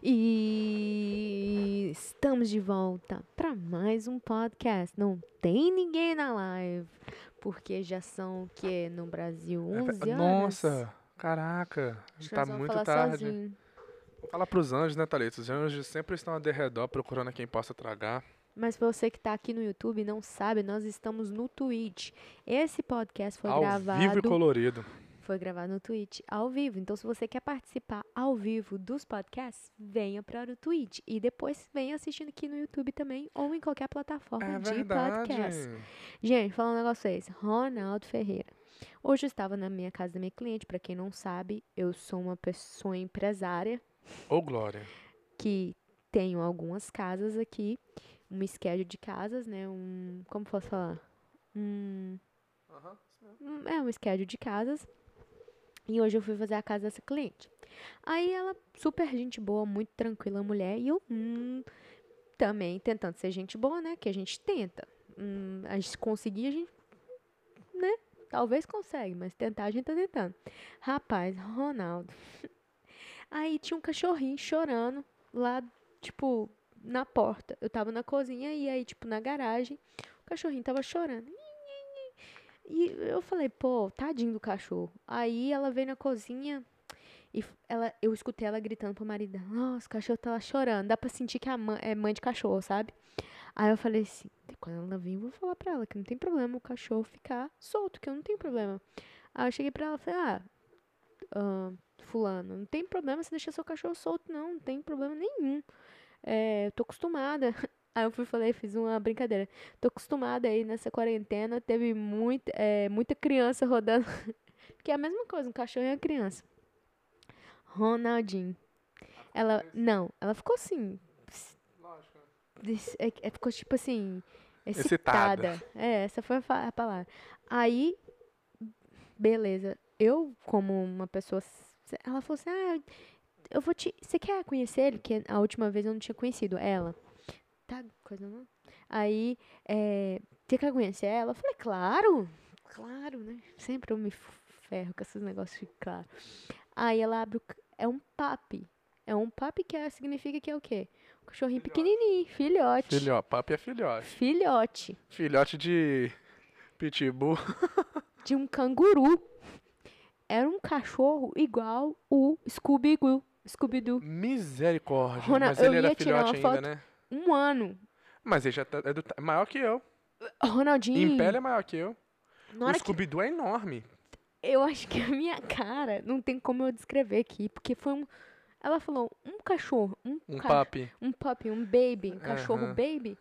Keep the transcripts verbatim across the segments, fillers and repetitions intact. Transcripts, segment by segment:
E estamos de volta para mais um podcast. Não tem ninguém na live, porque já são o que no Brasil? É ve- onze horas. Nossa, caraca, Acho que tá nós vamos muito falar tarde. sozinho. Vou falar pros anjos, né, Thalita? Os anjos sempre estão ao derredor procurando quem possa tragar. Mas pra você que tá aqui no YouTube e não sabe, nós estamos no Twitch. Esse podcast foi Ao vivo e gravado, colorido. foi gravado no Twitch ao vivo. Então, se você quer participar ao vivo dos podcasts, venha para o Twitch e depois venha assistindo aqui no YouTube também ou em qualquer plataforma É de verdade. podcast. Gente, falando um negócio pra vocês, Ronaldo Ferreira. Hoje eu estava na minha casa da minha cliente, pra quem não sabe, eu sou uma pessoa empresária Ô, Glória. que tenho algumas casas aqui, um schedule de casas, né, um, como posso falar? Um, um- é um schedule de casas. E hoje eu fui fazer a casa dessa cliente. Aí ela, super gente boa, muito tranquila mulher, e eu, hum, também tentando ser gente boa, né, que a gente tenta. Hum, a gente conseguir, a gente, né, talvez consegue, mas tentar a gente tá tentando. Rapaz, Ronaldo. Aí tinha um cachorrinho chorando lá, tipo, na porta. Eu tava na cozinha e aí, tipo, na garagem, o cachorrinho tava chorando. E eu falei, pô, tadinho do cachorro. Aí ela veio na cozinha e f- ela, eu escutei ela gritando pro marido dela, nossa, o cachorro tá lá chorando. Dá pra sentir que a mãe, é mãe de cachorro, sabe? Aí eu falei assim, quando ela vir, eu vou falar pra ela que não tem problema o cachorro ficar solto, que eu não tenho problema. Aí eu cheguei pra ela e falei, ah, ah, fulano, não tem problema você deixar seu cachorro solto, não, não tem problema nenhum. É, eu tô acostumada. Aí eu fui falei, fiz uma brincadeira. Tô acostumada aí nessa quarentena, teve muito, é, muita criança rodando. Porque é a mesma coisa, um cachorro e uma criança. Ronaldinho. Ela, não, ela ficou assim, Lógico. des- é, é, ficou tipo assim, Excitada. excitada. É, essa foi a, fa- a palavra. Aí, beleza. Eu, como uma pessoa, s- ela falou assim, ah, eu vou te, você quer conhecer ele? Que a última vez eu não tinha conhecido ela. Tá, coisa não. Aí, é, você quer conhecer ela? Eu falei, claro, claro, né? Sempre eu me ferro com esses negócios de claro. Aí ela abre o, c- é um papi. É um papi que é- significa que é o quê? Um cachorrinho Filhote. pequenininho, filhote. Filhote, papi é filhote. Filhote Filhote de pitbull. de um canguru. Era um cachorro igual o Scooby-Doo. Scooby-Doo. Misericórdia. Rona- Mas eu ele era ia tirar filhote uma ainda, foto né? um ano. Mas ele já tá, é, do, é maior que eu. Em Ronaldinho, pele é maior que eu. na O hora que Scooby-Doo é enorme. eu acho que a minha cara não tem como eu descrever aqui, porque foi um. Ela falou um cachorro, um, Um ca- papi. um puppy, um baby, um cachorro Aham. baby,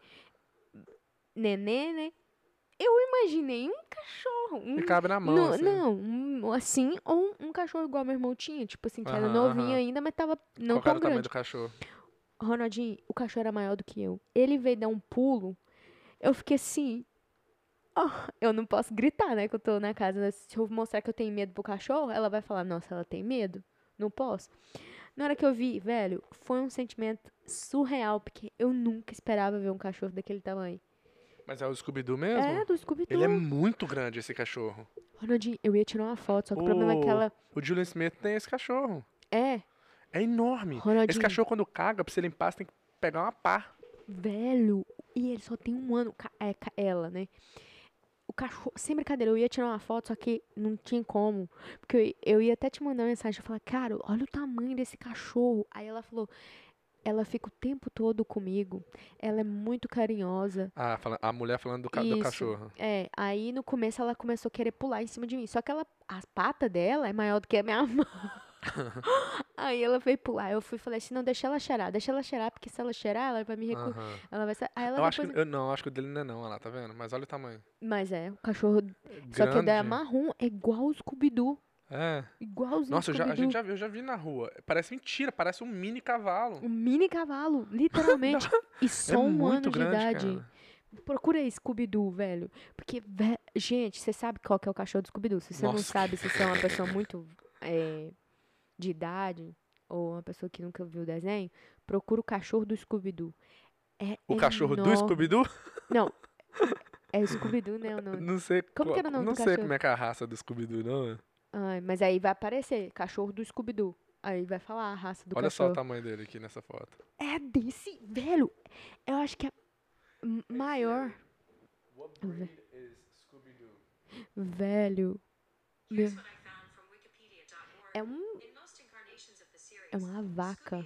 nenê, né? Eu imaginei um cachorro, um, E cabe na mão, não, assim. não, um, assim, ou um cachorro igual meu irmão tinha, tipo assim, que era Aham, novinho aham. ainda, mas tava não Qual que era tão o tamanho grande. do cachorro? Ronaldinho, o cachorro era maior do que eu. Ele veio dar um pulo, eu fiquei assim, ó, eu não posso gritar, né, que eu tô na casa, né? Se eu mostrar que eu tenho medo pro cachorro, ela vai falar, nossa, ela tem medo. Não posso. Na hora que eu vi, velho, foi um sentimento surreal, porque eu nunca esperava ver um cachorro daquele tamanho. Mas é o Scooby-Doo mesmo? É, do Scooby-Doo. Ele é muito grande, esse cachorro. Ronaldinho, eu ia tirar uma foto, só que o problema é que ela... O Julian Smith tem esse cachorro. É, É enorme. Ronaldinho. Esse cachorro, quando caga, pra você limpar, você tem que pegar uma pá. velho, e ele só tem um ano, ca- é, ca- ela, né? O cachorro, sem brincadeira, eu ia tirar uma foto, só que não tinha como. Porque eu, eu ia até te mandar uma mensagem, eu falar, cara, olha o tamanho desse cachorro. Aí ela falou, ela fica o tempo todo comigo, ela é muito carinhosa. Ah, fala- a mulher falando do, ca- do Isso. cachorro. É, aí no começo ela começou a querer pular em cima de mim. Só que ela, a pata dela é maior do que a minha mão. Aí ela veio pular. Eu fui e falei assim, não, deixa ela cheirar, deixa ela cheirar, porque se ela cheirar, ela vai me recu... Aham. Ela vai sa... Aí ela Eu acho depois... que. Eu, não, acho que o dele não é não, olha lá, tá vendo? Mas olha o tamanho. Mas é, o cachorro... Só que o dela é Grande. marrom, é igual o Scooby-Doo. É. Igualzinho Nossa, o eu já, a Scooby-Doo. gente já, viu- eu já vi na rua. Parece mentira, parece um mini cavalo. Um mini cavalo, literalmente. E só É um muito ano de grande, idade. cara. Procura aí Scooby-Doo, velho. Porque, ve- gente, você sabe qual que é o cachorro do Scooby-Doo. Se você não Nossa. sabe, se você é uma pessoa muito é, de idade, ou uma pessoa que nunca viu o desenho, procura o cachorro do Scooby-Doo. É O cachorro do enorme. Scooby-Doo? Não, é Scooby-Doo, né? o nome? Não sei Como qual- que era o nome Não do sei cachorro? como é que é a raça do Scooby-Doo, não. Ai, mas aí vai aparecer, cachorro do Scooby-Doo. Aí vai falar a raça do Olha só o cachorro. tamanho dele aqui nessa foto. É desse, velho, eu acho que é m- maior. What breed is Scooby-Doo? Velho, meu, é um, é uma vaca.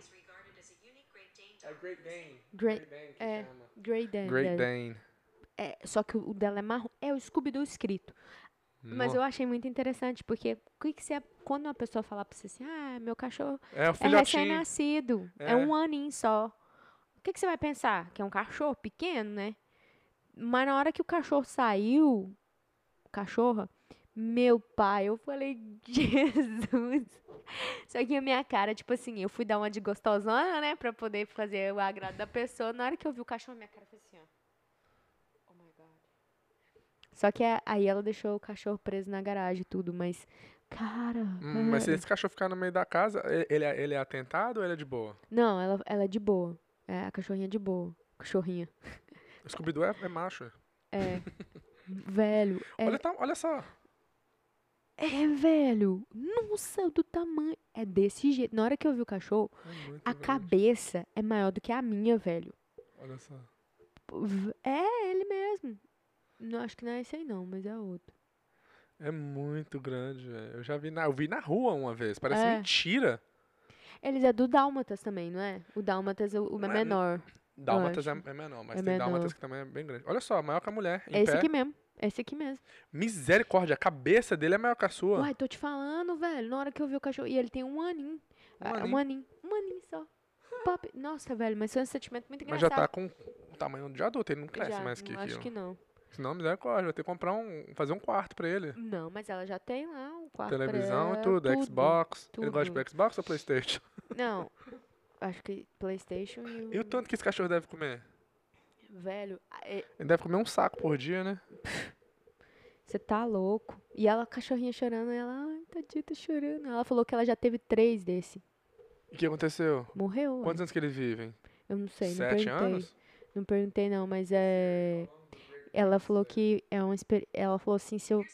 É Great Dane. Great, Dane que é, chama. Grey Dane. Great dele. Dane. É, só que o dela é marrom. É o Scooby-Doo escrito. Mas No. eu achei muito interessante, porque o que que você, quando uma pessoa falar pra você assim, ah, meu cachorro É o é filhotinho. recém-nascido, é. É. um aninho só. O que que você vai pensar? Que é um cachorro pequeno, né? Mas na hora que o cachorro saiu, cachorra, meu pai, eu falei, Jesus. Só que a minha cara, tipo assim, eu fui dar uma de gostosona, né? Pra poder fazer o agrado da pessoa. Na hora que eu vi o cachorro, minha cara foi assim, ó. Oh my God. Só que a- aí ela deixou o cachorro preso na garagem e tudo, mas, cara, Hum, mas se velho. esse cachorro ficar no meio da casa, e- ele, é- ele é atentado ou ele é de boa? Não, ela, ela é de boa. É, a cachorrinha é de boa. Cachorrinha. O Scooby-Doo é, é macho. É, velho, Olha, é, tá, olha só. é, velho. Nossa, do tamanho. É desse jeito. Na hora que eu vi o cachorro, É muito a grande. cabeça é maior do que a minha, velho. Olha só. V- É ele mesmo. Não, acho que não é esse aí não, mas é outro. É muito grande, velho. Eu já vi na, eu vi na rua uma vez. Parece É. mentira. Eles é do Dálmatas também, não é? O Dálmatas é o, o é Não é- menor. Dálmatas é, acho. é menor, mas É tem menor. dálmatas que também é bem grande. Olha só, maior que a mulher, em É esse pé. aqui mesmo. É esse aqui mesmo. Misericórdia, a cabeça dele é maior que a sua. Uai, tô te falando, velho. Na hora que eu vi o cachorro. E ele tem um aninho. Um Ah, aninho. Um aninho. Um aninho só. Pop. Nossa, velho, mas foi um sentimento muito Mas já engraçado. tá com o tamanho de adulto, ele não cresce Já, mais que não acho aquilo. que não. Senão, misericórdia, vai ter que comprar um. Fazer um quarto pra ele. Não, mas ela já tem lá um quarto Televisão pra e tudo, tudo, Xbox. Ele gosta tudo. de Xbox ou Playstation? Não, acho que PlayStation e o. E o tanto que esse cachorro deve comer? Velho, é- Ele deve comer um saco por dia, né? você tá louco. E ela, a cachorrinha chorando, ela, ai, tadinha, tá chorando. Ela falou que ela já teve três desse. E o que aconteceu? Morreu, ué. Quantos anos que eles vivem? Eu não sei, não Sete perguntei. anos? Não perguntei não, mas é. Ela falou que é uma experi... Ela falou assim, se eu.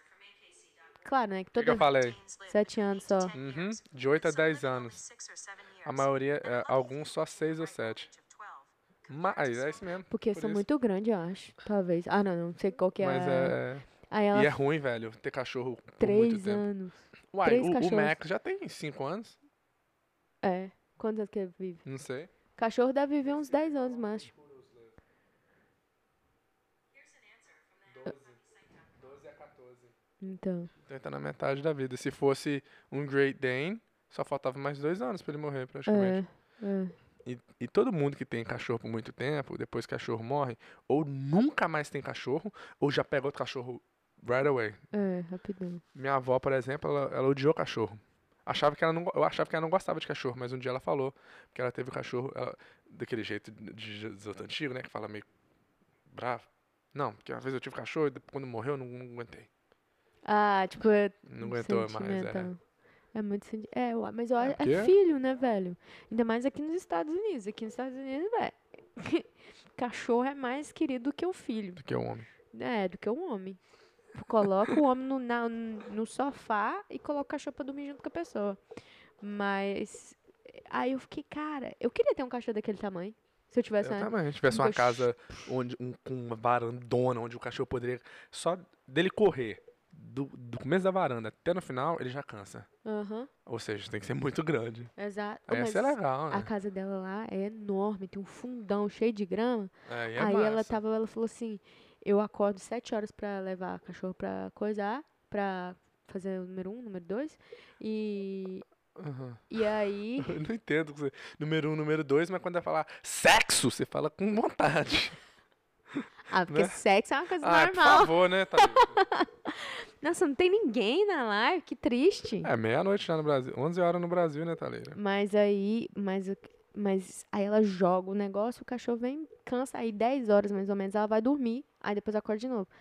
Claro, né? Que O que, que eu toda. falei? Sete anos só. Uhum, de oito a dez anos. A maioria, é, alguns só seis ou sete. Mas é isso mesmo. Porque por são isso. muito grandes, eu acho. Talvez. Ah, não, não sei qual que é. Mas a- é. Aí ela. E é ruim, velho, ter cachorro por muito Três tempo. anos. Uai, três o, o cachorros. Max já tem cinco anos? É. Quantos anos que ele vive? Não sei. Cachorro deve viver uns dez anos, macho. doze a quatorze. Então. Então ele tá na metade da vida. Se fosse um Great Dane, só faltava mais dois anos pra ele morrer, praticamente. É. É. E, e todo mundo que tem cachorro por muito tempo, depois que o cachorro morre, ou nunca mais tem cachorro, ou já pega outro cachorro right away. É, rapidão. Minha avó, por exemplo, ela, ela odiou cachorro. Achava que ela não, go- eu achava que ela não gostava de cachorro, mas um dia ela falou que ela teve o cachorro ela- daquele jeito de, de Jesus antigo, né? Que fala meio bravo. Não, porque uma vez eu tive cachorro e depois, quando morreu eu não, não aguentei. Ah, tipo, é Não aguentou mais, é. sentimental. É muito senti... É, ué, mas eu É, acho- porque- é filho, né, velho? Ainda mais aqui nos Estados Unidos. Aqui nos Estados Unidos, velho. Cachorro é mais querido do que o filho. Do que o homem. É, do que o homem. Coloca o homem no, na- no sofá e coloca o cachorro pra dormir junto com a pessoa. Mas. Aí eu fiquei, cara, eu queria ter um cachorro daquele tamanho. Se eu tivesse Eu uma. também. Se tivesse um uma cach- casa onde, um, com uma varandona, onde o cachorro poderia. Só dele correr do, do começo da varanda até no final, ele já cansa. Aham, Ou seja, tem que ser muito grande. exato. Aí ia Mas ser legal, a né? casa dela lá é enorme, tem um fundão cheio de grama. Aí é Aí ela massa. tava, ela falou assim, eu acordo sete horas pra levar a cachorro pra coisar, pra fazer o número um, número dois. E, Aham. e aí, Eu não entendo. você- Número um, número dois, mas quando vai falar sexo, você fala com vontade. ah, porque Né? sexo é uma coisa Ah, por normal. favor, né, Thalita? Nossa, não tem ninguém na live, que triste. É, meia-noite lá no Brasil. onze horas no Brasil, né, Thalita? Mas aí, mas, o- mas aí ela joga o negócio, o cachorro vem, cansa, aí dez horas mais ou menos ela vai dormir, aí depois acorda de novo.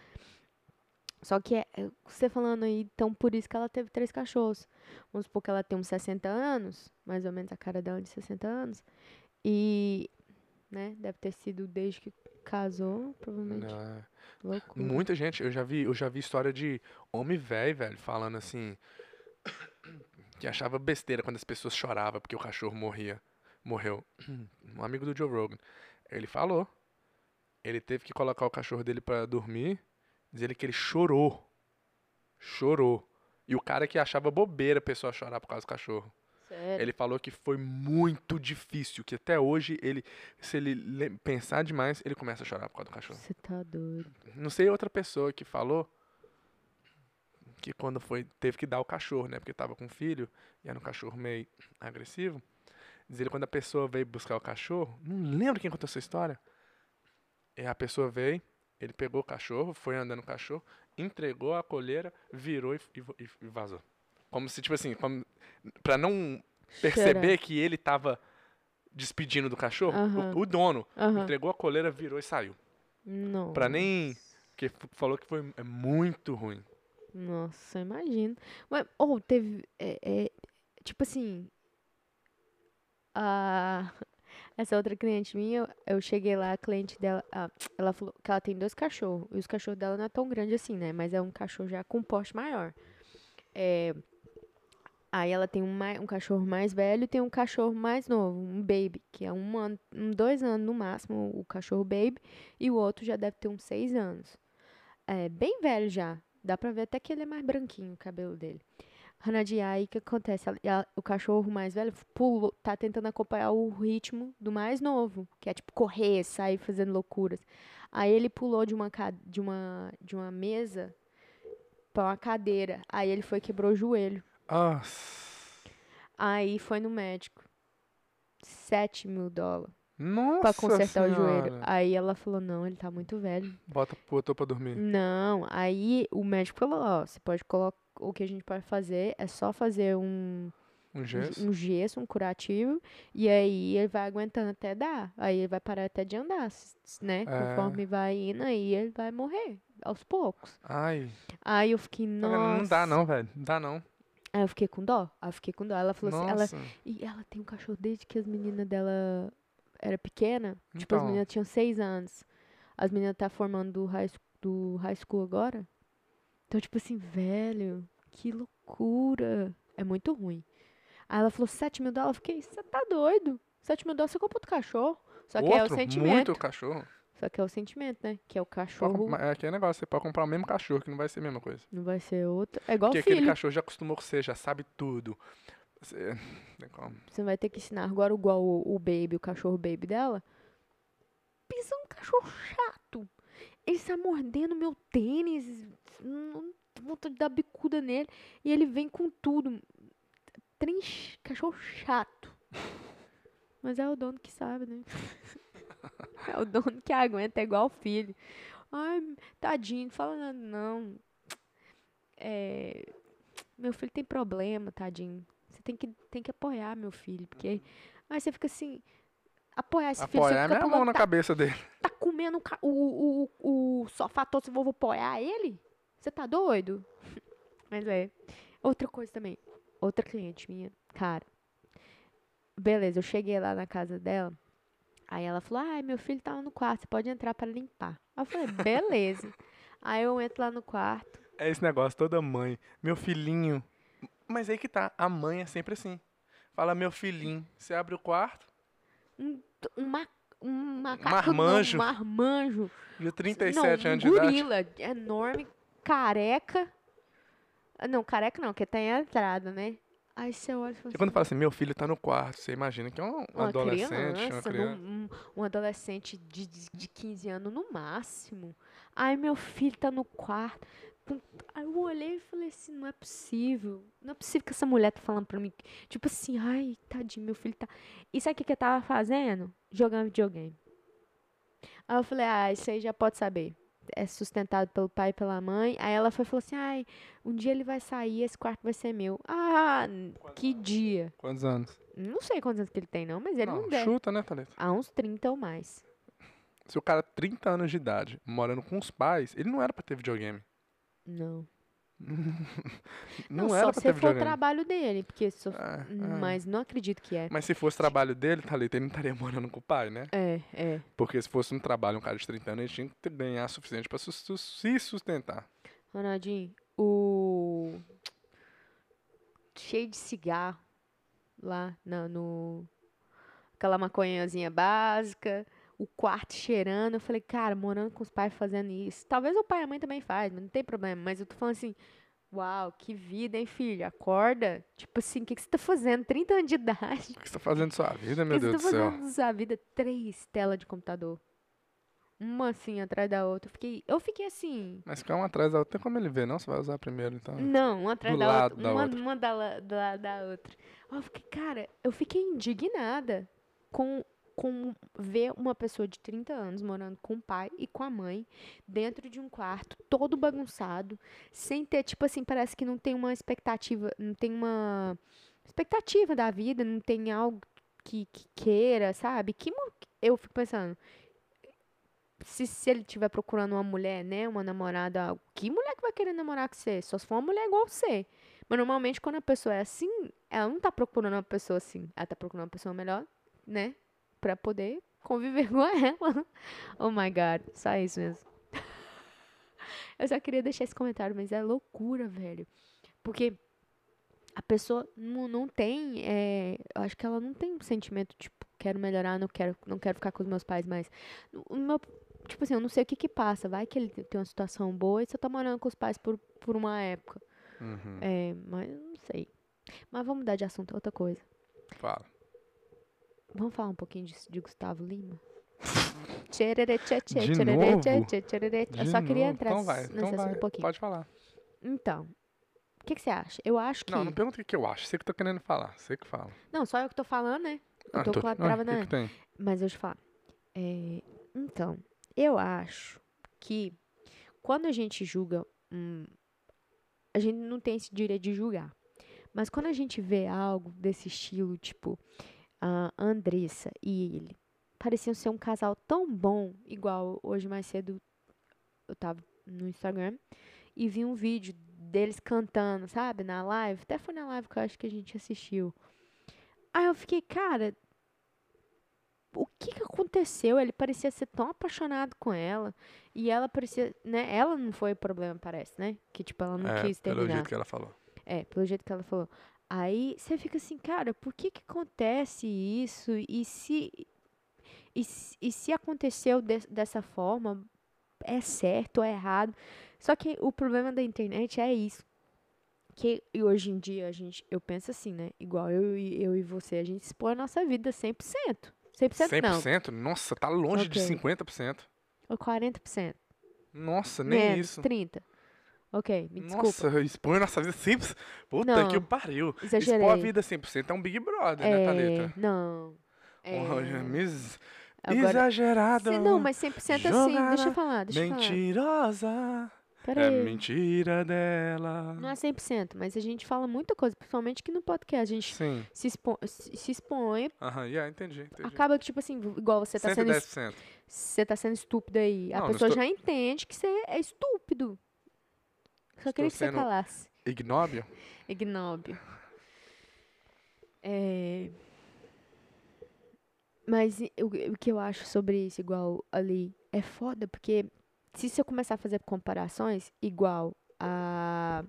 Só que é, é, você falando aí, então por isso que ela teve três cachorros. Vamos supor que ela tem uns sessenta anos, mais ou menos a cara dela de sessenta anos. E, né, deve ter sido desde que casou, provavelmente. Não, é. Loucura. Muita gente, eu já vi, eu já vi história de homem velho, velho, falando assim que achava besteira quando as pessoas choravam porque o cachorro morria, morreu. Um amigo do Joe Rogan. Ele falou. Ele teve que colocar o cachorro dele pra dormir. Diz ele que ele chorou. Chorou. E o cara que achava bobeira a pessoa chorar por causa do cachorro. Sério? Ele falou que foi muito difícil, que até hoje ele, se ele le- pensar demais, ele começa a chorar por causa do cachorro. Você tá doido. Não sei outra pessoa que falou que quando foi, teve que dar o cachorro, né? Porque tava com um filho e era um cachorro meio agressivo. Diz ele quando a pessoa veio buscar o cachorro, não lembro quem contou essa história. E a pessoa veio, ele pegou o cachorro, foi andando com o cachorro, entregou a coleira, virou e, e- e vazou. Como se, tipo assim, como, pra não perceber Chorar. que ele tava despedindo do cachorro, Aham. o, o dono Aham. entregou a coleira, virou e saiu. Não. Pra nem. Porque f- falou que foi é muito ruim. Nossa, imagino. Mas, ou teve. É, é, tipo assim. A, essa outra cliente minha, eu, eu cheguei lá, a cliente dela. ah, ela falou que ela tem dois cachorros. E os cachorros dela não é tão grande assim, né? Mas é um cachorro já com porte maior. É, aí ela tem um, mai- um cachorro mais velho e tem um cachorro mais novo, um baby, que é um ano, um, dois anos no máximo, o cachorro baby. E o outro já deve ter uns seis anos. É bem velho já. Dá pra ver até que ele é mais branquinho, o cabelo dele. Hanadi, aí o que acontece? Ela- ela- o cachorro mais velho pulou, tá tentando acompanhar o ritmo do mais novo, que é tipo correr, sair fazendo loucuras. Aí ele pulou de uma, ca- de uma, de uma mesa pra uma cadeira. Aí ele foi e quebrou o joelho. Nossa. Aí foi no médico. Sete mil dólares pra Nossa consertar o joelho. senhora. Aí ela falou, não, ele tá muito velho. Bota, botou pra dormir. Não, aí o médico falou, ó, você pode colocar, o que a gente pode fazer é só fazer um, Um um, gesso. um gesso, um curativo, e aí ele vai aguentando até dar, aí ele vai parar até de andar, s- s- né, É. conforme vai indo, aí ele vai morrer, aos poucos. Ai. Aí eu fiquei, Tá vendo? Não dá nossa, não, velho. Não dá não. aí eu fiquei com dó, aí eu fiquei com dó, ela falou assim, ela, Nossa. e ela tem um cachorro desde que as meninas dela era pequena, tipo, as Então. meninas tinham seis anos, as meninas tá formando do high, sch- do high school agora. Então, tipo assim, velho, que loucura. É muito ruim. Aí ela falou, sete mil dólares. Eu fiquei, você tá doido? Sete mil dólares você compra outro cachorro. Só que é o Outro, sentimento. muito cachorro. Só que é o sentimento, né? Que é o Pode comp- cachorro. mas É aquele negócio, você pode comprar o mesmo cachorro, que não vai ser a mesma coisa. Não vai ser outro. É igual Porque aquele filho. cachorro já acostumou com você, já sabe tudo. Você... Tem como. Você vai ter que ensinar. Agora, igual o, o baby, o cachorro baby dela. Pensa um cachorro chato. Ele está mordendo meu tênis. Não vontade de dar bicuda nele. E ele vem com tudo. Trem ch- cachorro chato. Mas é o dono que sabe, né? É o dono que aguenta, é igual o filho. Ai, tadinho, não fala nada, não. É, meu filho tem problema, tadinho. Você tem que, tem que apoiar meu filho, porque... Aí você fica assim... Apoiar esse filho, você Apoiar fica minha mão pulando, na tá, cabeça dele. tá comendo o, ca- o, o, o sofá todo, se eu vou apoiar ele? Você tá doido? Mas é. Outra coisa também. Outra cliente minha, cara. Beleza, eu cheguei lá na casa dela. Aí ela falou, ai, meu filho tá lá no quarto, você pode entrar pra limpar. Aí eu falei, beleza. Aí eu entro lá no quarto. É esse negócio, toda mãe. Meu filhinho. Mas aí que tá, a mãe é sempre assim. Fala, meu filhinho. Você abre o quarto, Um, um, ma, um macaco, marmanjo. não, um marmanjo. de trinta e Não, sete um anos de idade. gorila enorme, careca. Ah, não, careca não, porque tá em entrada, né? Aí você olha e fala E quando assim, fala assim, meu filho tá no quarto, você imagina que é um uma adolescente, criança, uma num- criança. um, um adolescente de, de, de quinze anos no máximo. Aí meu filho tá no quarto. Pum. Aí eu olhei e falei assim, não é possível. Não é possível que essa mulher tá falando pra mim. Tipo assim, ai, tadinho, meu filho tá... E sabe o que que eu tava fazendo? Jogando videogame. Aí eu falei, ah, isso aí já pode saber. É sustentado pelo pai e pela mãe. Aí ela foi e falou assim, ai, um dia ele vai sair, esse quarto vai ser meu. Ah, n- que dia. Quantos anos? Não sei quantos anos que ele tem, não, mas ele não, Não, deve. chuta, né, Thalita? Há uns trinta ou mais. Se o cara trinta anos de idade, morando com os pais, ele não era pra ter videogame. Não. Não, Não, era só pra se ter for o videogame. trabalho dele, porque só... É, é. Mas não acredito que é. Mas se fosse trabalho dele, Thalita, ele não estaria morando com o pai, né? É, é. Porque se fosse um trabalho, um cara de trinta anos, ele tinha que ter- ganhar suficiente pra su- su- se sustentar. Ronaldinho, o... cheio de cigarro lá na, no... Aquela maconhazinha básica, o quarto cheirando. Eu falei, cara, morando com os pais fazendo isso. Talvez o pai e a mãe também faz, mas não tem problema. Mas eu tô falando assim, uau, que vida, hein, filho? Acorda. Tipo assim, o que, que você tá fazendo? trinta anos de idade. O que você tá fazendo da sua vida, O meu que você Deus tá do céu? fazendo da sua vida? Três telas de computador. Uma assim, atrás da outra. Eu fiquei, eu fiquei assim... Mas ficar uma atrás da outra, tem como ele ver, não? Você vai usar primeiro, então. Não, uma atrás Do da lado outra. da Uma, outra. uma da, la- da, da outra. Eu fiquei, cara, eu fiquei indignada com, com ver uma pessoa de trinta anos morando com o pai e com a mãe dentro de um quarto, todo bagunçado, sem ter, tipo assim, parece que não tem uma expectativa, não tem uma expectativa da vida, não tem algo que, que queira, sabe? Que mo- eu fico pensando, se, se ele estiver procurando uma mulher, né, uma namorada, que mulher que vai querer namorar com você? Só se for uma mulher igual você. Mas normalmente quando a pessoa é assim, ela não tá procurando uma pessoa assim. Ela tá procurando uma pessoa melhor, né, pra poder conviver com ela. Oh my God, só isso mesmo. Eu só queria deixar esse comentário, mas é loucura, velho. Porque a pessoa não, não tem, é, eu acho que ela não tem um sentimento, tipo, quero melhorar, não quero, não quero ficar com os meus pais mais. O meu, tipo assim, eu não sei o que que passa. Vai que ele tem uma situação boa e você tá morando com os pais por, por uma época. Uhum. É, mas eu não sei. Mas vamos mudar de assunto, outra coisa. Fala. Vamos falar um pouquinho de, de Gustavo Lima? Tchererê, tchê, tchê, De tchererê, novo? tchê, tchê, tchererê. Eu De só queria novo? entrar Então vai, nesse então vai. assunto um pouquinho. Pode falar. Então, o que que você acha? Eu acho que... Não, não pergunta o que que eu acho. Você que tá querendo falar. Você que fala. Não, só eu que tô falando, né? Eu Ah, tô tô... com a ah, trava o que na... que tem? Mas eu te falo. É, então, eu acho que quando a gente julga, hum, a gente não tem esse direito de julgar. Mas quando a gente vê algo desse estilo, tipo, a Andressa e ele, pareciam ser um casal tão bom, igual hoje mais cedo eu tava no Instagram e vi um vídeo deles cantando, sabe, na live. Até foi na live que eu acho que a gente assistiu. Aí eu fiquei, cara, o que que aconteceu? Ele parecia ser tão apaixonado com ela. E ela parecia, né? Ela não foi o problema, parece, né? Que, tipo, ela não É, quis pelo terminar. jeito que ela falou. É, pelo jeito que ela falou. Aí você fica assim, cara, por que que acontece isso? E se, e, se- e se aconteceu de- dessa forma, é certo ou é errado? Só que o problema da internet é isso. Que e hoje em dia a gente, eu penso assim, né? Igual eu, e- eu e você, a gente expõe a nossa vida cem por cento. cem por cento cem por não. cento? Nossa, tá longe de Ok. cinquenta por cento. Ou quarenta por cento. Nossa, nem Menos, isso. trinta. Ok, me desculpa. Nossa, expõe nossa vida cem por cento. Puta que Não, pariu. Expor a exagerei. vida cem por cento é um Big Brother, né, É, Thalita? não. Olha, É, mis... agora, Exagerado. se, não, mas cem por cento assim, deixa eu Jogada falar, deixa eu falar. mentirosa. Pera É aí. mentira dela. Não é cem por cento, mas a gente fala muita coisa, principalmente que no podcast a gente Sim. se, expo, se, se expõe, Aham, yeah, entendi, entendi. acaba que, tipo assim, igual você tá cento e sendo, dez por es- cento. você tá sendo estúpido aí, a Não, não pessoa estou- já entende que você é estúpido. Só Estou queria que você sendo calasse. ignóbil? Ignóbio. É... Mas i- o, o que eu acho sobre isso, igual ali, é foda, porque se você começar a fazer comparações, igual a.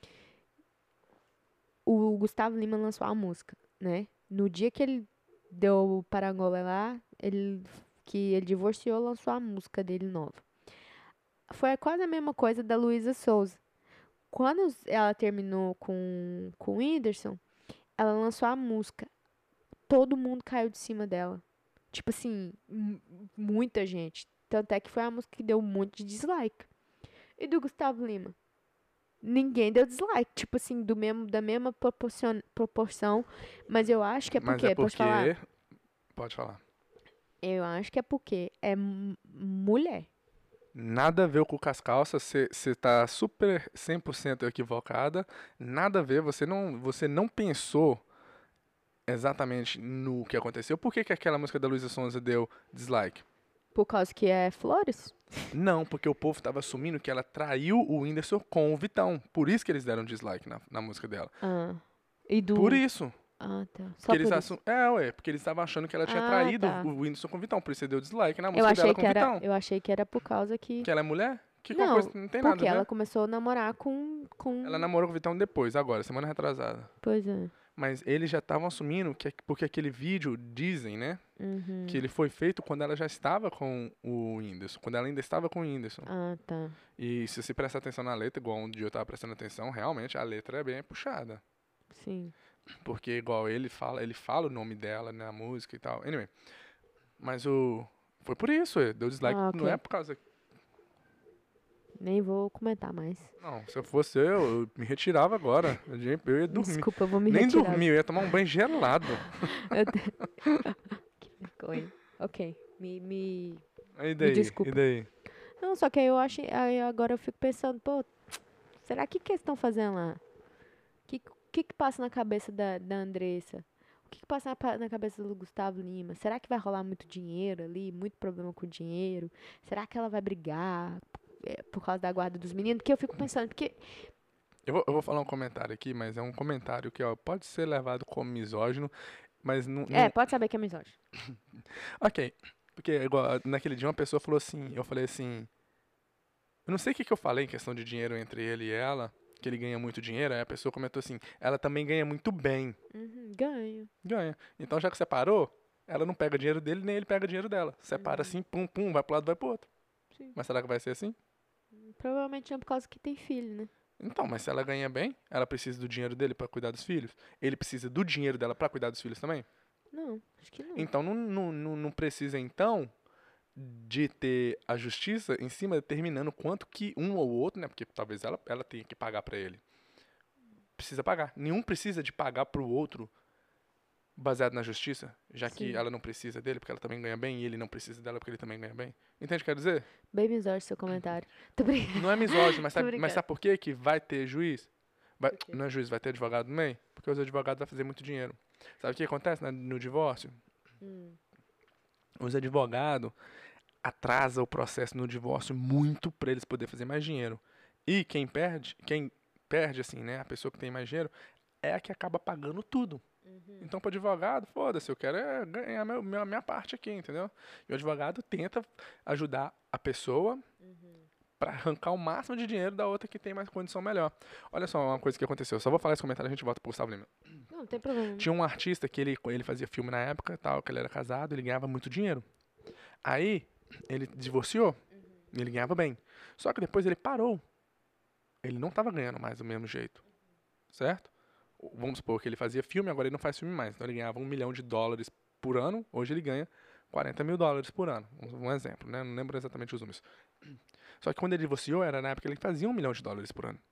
O Gustavo Lima lançou a música, né? No dia que ele deu o Parangolé lá, ele, que ele divorciou, lançou a música dele nova. Foi quase a mesma coisa da Luísa Souza. Quando s- ela terminou com, com o Whindersson, ela lançou a música. Todo mundo caiu de cima dela. Tipo assim, mu- muita gente. Tanto é que foi a música que deu um monte de dislike. E do Gustavo Lima? Ninguém deu dislike. Tipo assim, do mesmo, da mesma proporcion, proporção. Mas eu acho que é Mas porque, é posso falar? porque... Pode falar. Eu acho que é porque é mu- mulher. Nada a ver com as calças, você tá super cem por cento equivocada. Nada a ver, você não, você não pensou exatamente no que aconteceu. Por que, que aquela música da Luísa Sonza deu dislike? Por causa que é flores? Não, porque o povo tava assumindo que ela traiu o Whindersson com o Vitão. Por isso que eles deram dislike na, na música dela. Ah. E do. Por isso. Ah, tá. Só Porque eles por assum... isso. É, ué, porque eles estavam achando que ela tinha Ah, traído tá. o Whindersson com o Vitão. Por isso você deu dislike na Eu música achei dela com que o era, Vitão. eu achei que era por causa que. Que ela é mulher? Que Não, coisa não tem nada porque a ver. ela começou a namorar com... com... Ela namorou com o Vitão depois, agora, semana retrasada. Pois é. Mas eles já estavam assumindo, que porque aquele vídeo, dizem, né? Uhum. Que ele foi feito quando ela já estava com o Whindersson. Quando ela ainda estava com o Whindersson. Ah, tá. E se você prestar atenção na letra, igual um dia eu tava prestando atenção, realmente a letra é bem puxada. Sim. Porque igual ele fala, ele fala o nome dela na música e tal. Anyway. Mas o... Foi por isso, ele deu dislike. Ah, ok. Não é por causa... Nem vou comentar mais. Não, se eu fosse eu, eu me retirava agora. Eu ia eu ia dormir. Desculpa, eu vou me Nem retirar. dormir, eu ia tomar um banho gelado. Eu te- Que vergonha. Ok, me, me... E daí? desculpa. E daí? Não, só que aí eu acho... Aí agora eu fico pensando, pô... Será que que eles estão fazendo lá? O que, que que passa na cabeça da, da Andressa? O que que passa na, pa- na cabeça do Gustavo Lima? Será que vai rolar muito dinheiro ali? Muito problema com dinheiro? Será que ela vai brigar é, por causa da guarda dos meninos? Porque eu fico pensando, porque... Eu vou, eu vou falar um comentário aqui, mas é um comentário que ó, pode ser levado como misógino, mas não... não- É, pode saber que é misógino. Ok, porque igual, naquele dia uma pessoa falou assim, eu falei assim... Eu não sei o que, que eu falei em questão de dinheiro entre ele e ela, que ele ganha muito dinheiro, aí a pessoa comentou assim, ela também ganha muito bem. Uhum, ganho. Ganha. Então já que separou, ela não pega dinheiro dele, nem ele pega dinheiro dela. Separa Uhum. assim, pum, pum, vai pro lado, vai pro outro. Sim. Mas será que vai ser assim? Provavelmente não por causa que tem filho, né? Então, mas se ela ganha bem, ela precisa do dinheiro dele pra cuidar dos filhos. Ele precisa do dinheiro dela pra cuidar dos filhos também. Não, acho que não. Então não, não, não, não precisa então de ter a justiça em cima determinando quanto que um ou outro, né? Porque talvez ela, ela tenha que pagar pra ele. Precisa pagar. Nenhum precisa de pagar pro outro baseado na justiça, já que Sim. ela não precisa dele porque ela também ganha bem e ele não precisa dela porque ele também ganha bem. Entende o que quer dizer? Bem misógino seu comentário. Tô brincando. Não é misógino, mas Tô sabe, brincando. mas sabe por quê que vai ter juiz? Vai, Por quê? não é juiz, vai ter advogado no meio? Porque os advogados vão fazer muito dinheiro. Sabe o que acontece né, no divórcio? Hum. Os advogados atrasam o processo no divórcio muito para eles poderem fazer mais dinheiro. E quem perde, quem perde assim, né, a pessoa que tem mais dinheiro, é a que acaba pagando tudo. Uhum. Então, para o advogado, foda-se, eu quero é ganhar meu, minha, minha parte aqui, entendeu? E o advogado tenta ajudar a pessoa Uhum. para arrancar o máximo de dinheiro da outra que tem mais condição melhor. Olha só uma coisa que aconteceu. Só vou falar esse comentário e a gente volta pro Gustavo Lima. Não, não tem problema. Tinha um artista que ele, ele fazia filme na época, tal, que ele era casado, ele ganhava muito dinheiro. Aí, ele divorciou, e ele ganhava bem. Só que depois ele parou. Ele não estava ganhando mais do mesmo jeito. Certo? Vamos supor que ele fazia filme, agora ele não faz filme mais. Então ele ganhava um milhão de dólares por ano, hoje ele ganha quarenta mil dólares por ano. Um, um exemplo, né? Não lembro exatamente os números. Só que quando ele divorciou, era na época que ele fazia um milhão de dólares por ano.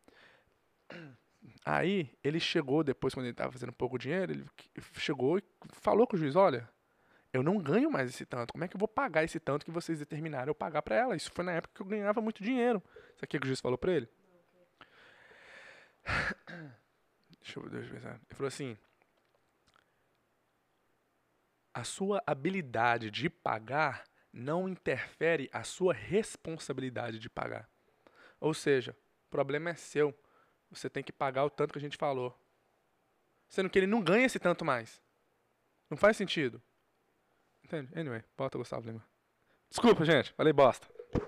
Aí, ele chegou, depois, quando ele estava fazendo pouco dinheiro, ele chegou e falou com o juiz, olha, eu não ganho mais esse tanto. Como é que eu vou pagar esse tanto que vocês determinaram eu pagar pra ela? Isso foi na época que eu ganhava muito dinheiro. Sabe o que o juiz falou pra ele? Deixa eu, deixa eu pensar. Ele falou assim, a sua habilidade de pagar não interfere a sua responsabilidade de pagar. Ou seja, o problema é seu. Você tem que pagar o tanto que a gente falou. Sendo que ele não ganha esse tanto mais. Não faz sentido. Entende? Anyway, bota o Gustavo Lima. Desculpa, gente. Falei bosta.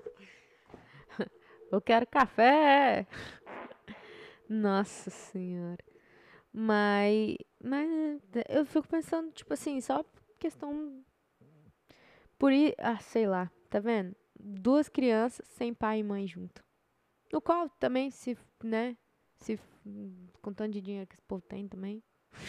Eu quero café. Nossa senhora. Mas, mas eu fico pensando, tipo assim, só questão por ir, ah, sei lá, tá vendo? Duas crianças sem pai e mãe junto. No qual também se, né, se com tanto de dinheiro que esse povo tem também.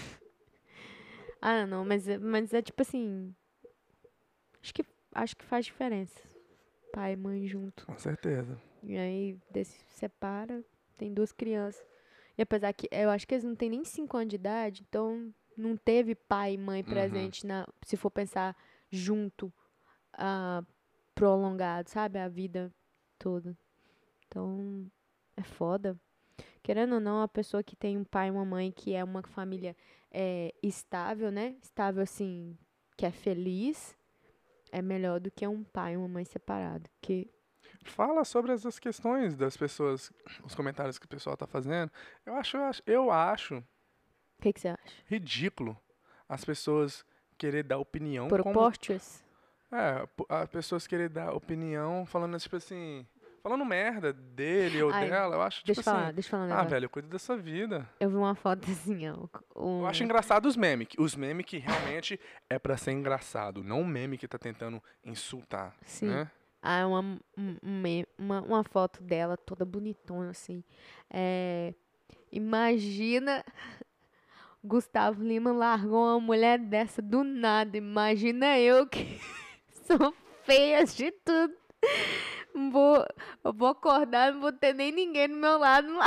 Ah, não, mas, é- mas é tipo assim, acho que acho que faz diferença. Pai e mãe junto. Com certeza. E aí desse separa, tem duas crianças. E apesar que eu acho que eles não têm nem cinco anos de idade, então não teve pai e mãe presente na, se for pensar junto, ah, prolongado, sabe? A vida toda. Então, é foda. Querendo ou não, a pessoa que tem um pai e uma mãe que é uma família é, estável, né? Estável assim, que é feliz, é melhor do que um pai e uma mãe separado. Que Fala sobre essas questões das pessoas, os comentários que o pessoal tá fazendo. Eu acho, eu acho, eu acho o que que você acha? ridículo as pessoas querer dar opinião como... Propostas? É, p- as pessoas querer dar opinião falando tipo assim... falando merda dele ou Ai, dela, eu acho, tipo deixa eu assim, falar, deixa eu falar um ah, negócio. velho, cuida da sua vida. Eu vi uma foto assim, ó. Eu acho Um, engraçado os memes. Os memes que realmente é pra ser engraçado, não o meme que tá tentando insultar, sim. né? Ah, uma, um- um me- uma, uma foto dela toda bonitona, assim. É, imagina Gustavo Lima largou uma mulher dessa do nada. Imagina eu que sou feia de tudo. Vou, eu vou acordar, não vou ter nem ninguém do meu lado lá.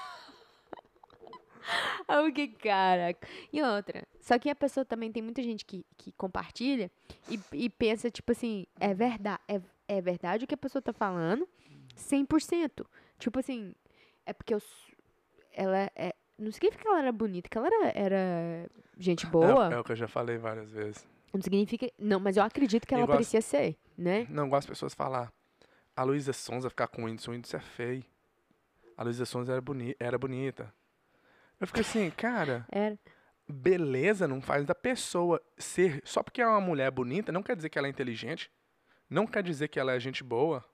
Aí eu que caraca. E outra, só que a pessoa também tem muita gente que, que compartilha e, e pensa, tipo assim, é verdade, é, é verdade o que a pessoa tá falando, cem por cento. Tipo assim, é porque eu, s- ela é. Não significa que ela era bonita, que ela era, era gente É, boa. é o que eu já falei várias vezes. Não significa. Não, mas eu acredito que ela Igual, as- parecia ser, né? não gosto das pessoas falar, a Luísa Sonza ficar com o Whindersson, o Whindersson é feio. A Luísa Sonza era, boni era bonita. Eu fiquei assim, cara, Era. beleza não faz da pessoa ser. Só porque é uma mulher bonita, não quer dizer que ela é inteligente. Não quer dizer que ela é gente boa.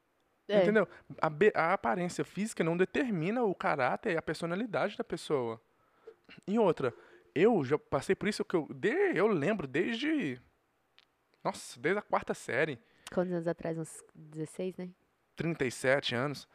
É. Entendeu? A, be- a aparência física não determina o caráter e a personalidade da pessoa. E outra, eu já passei por isso que eu, de- eu lembro desde. Nossa, desde a quarta série, Quantos anos atrás? Uns dezesseis, né? trinta e sete anos.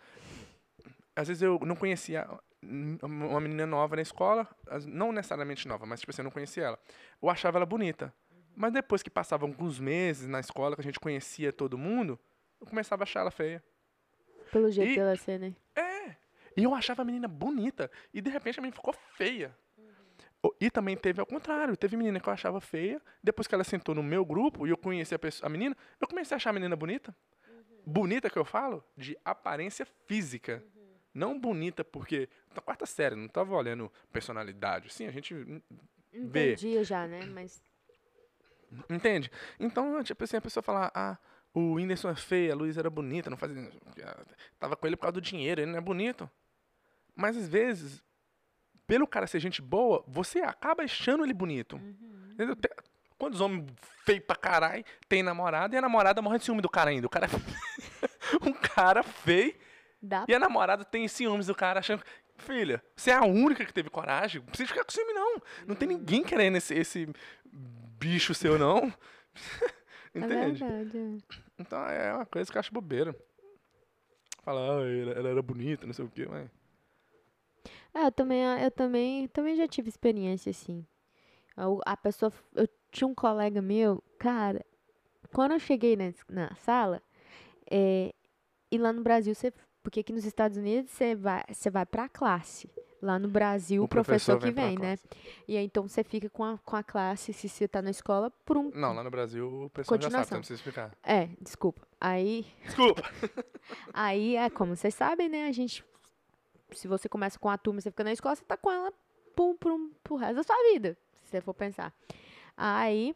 Às vezes eu não conhecia hum, uma menina nova na escola, as- não necessariamente nova, mas tipo assim, eu não conhecia ela. Eu achava ela bonita. Mas depois que passavam alguns meses na escola, que a gente conhecia todo mundo, eu começava a achar ela feia. Pelo jeito E dela ser, né? é, e eu achava a menina bonita, e de repente a menina ficou feia. O- E também teve ao contrário, teve menina que eu achava feia, depois que ela sentou no meu grupo e eu conheci a, pessoa, a menina, eu comecei a achar a menina bonita. Bonita que eu falo, de aparência física. Não bonita porque. Na quarta série, não tava olhando personalidade. Sim, a gente hum, vê, Entendia já, né? Mas. entende? Então, tipo assim, a pessoa falar, ah, o Whindersson é feio, a Luísa era bonita, não fazia. Tava com ele por causa do dinheiro, ele não é bonito. Mas às vezes, pelo cara ser gente boa, você acaba achando ele bonito. Entendeu? Tem- Quantos homens feios pra caralho tem namorada e a namorada morre de ciúme do cara ainda? O cara um cara feio Dá. e a namorada tem ciúmes do cara achando. Filha, você é a única que teve coragem. Não precisa ficar com ciúme, não. Não tem ninguém querendo esse, esse bicho seu, não. É Entende? verdade. É. Então é uma coisa que eu acho bobeira. Fala, ah, ela, ela era bonita, não sei o quê, mas. É, eu também, eu também, também já tive experiência assim. A, a pessoa, eu tinha um colega meu, cara, quando eu cheguei na, na sala, é, e lá no Brasil, você, porque aqui nos Estados Unidos você vai, você vai pra classe. Lá no Brasil, o O professor professor que vem pra vem, né? classe. E aí, então, você fica com a, com a classe, se você tá na escola, por um Não, lá no Brasil o pessoal já sabe, você não continuação. precisa explicar. É, desculpa. Aí, Desculpa! aí é como vocês sabem, né? A gente, se você começa com a turma e você fica na escola, você tá com ela pro, pro, pro resto da sua vida, se você for pensar. Aí,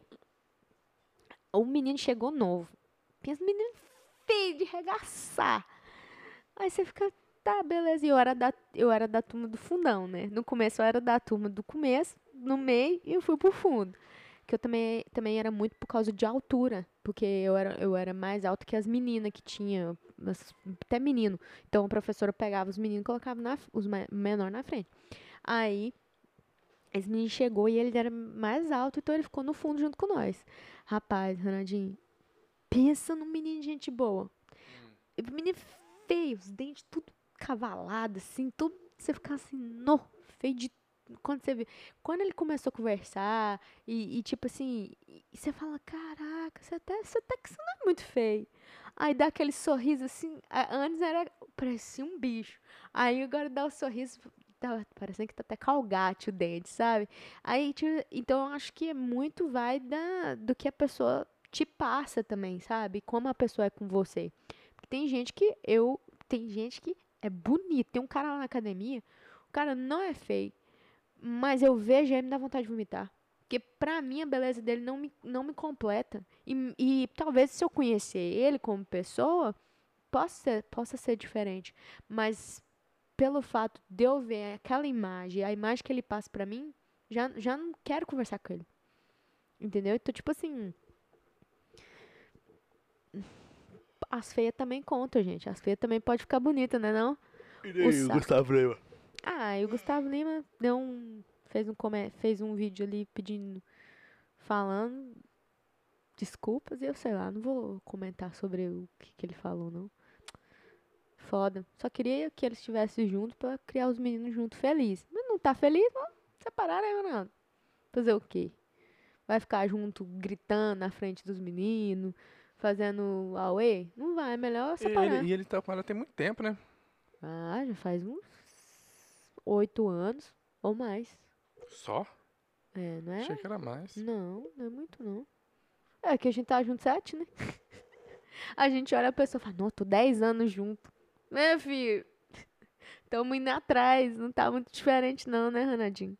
o menino chegou novo. Pensa, menino feio de regaçar. Aí você fica, tá, beleza. E eu era da, eu era da turma do fundão, né? No começo eu era da turma do começo, no meio, e eu fui pro fundo. Que eu também, também era muito por causa de altura. Porque eu era, eu era mais alta que as meninas que tinha, as- até menino. Então a professora pegava os meninos e colocava na, os ma- menor na frente. Aí, esse menino chegou e ele era mais alto, então ele ficou no fundo junto com nós. Rapaz, Ronaldinho, pensa num menino de gente boa. E o menino feio, os dentes tudo cavalado, assim, tudo. Você fica assim, no, feio de. Quando você vê. Quando ele começou a conversar, e, e tipo assim, e você fala, caraca, você até, você até que você não é muito feio. Aí dá aquele sorriso assim, a- antes era, parecia um bicho. Aí agora dá o sorriso, tá parecendo que tá até calgate o dente, sabe? Aí, tipo, então eu acho que é muito vai da, do que a pessoa te passa também, sabe? Como a pessoa é com você. Tem gente que eu. Tem gente que é bonito. Tem um cara lá na academia. O cara não é feio. Mas eu vejo ele e me dá vontade de vomitar. Porque pra mim a beleza dele não me, não me completa. E, e talvez se eu conhecer ele como pessoa, possa ser, possa ser diferente. Mas pelo fato de eu ver aquela imagem, a imagem que ele passa pra mim, já, já não quero conversar com ele. Entendeu? Então, tipo assim. as feias também contam, gente. As feias também podem ficar bonitas, né não? E daí, o Gustavo Lima? Ah, e o Gustavo Lima deu um, fez, um come, fez um vídeo ali pedindo, falando desculpas e eu sei lá, não vou comentar sobre o que, que ele falou, não. Foda. Só queria que eles estivessem juntos pra criar os meninos juntos felizes. Mas não tá feliz, vamos separar aí, Ronaldo. Fazer o quê? Vai ficar junto gritando na frente dos meninos, fazendo auê? Não vai, é melhor E separar. ele, e ele tá com ela tem muito tempo, né? Ah, já faz uns oito anos ou mais. Só? É, não é? Achei que era mais. Não, não é muito não. É que a gente tá junto sete, né? A gente olha a pessoa e fala, não, tô dez anos junto. Meu filho, tamo indo atrás, não tá muito diferente não, né, Ranadinho?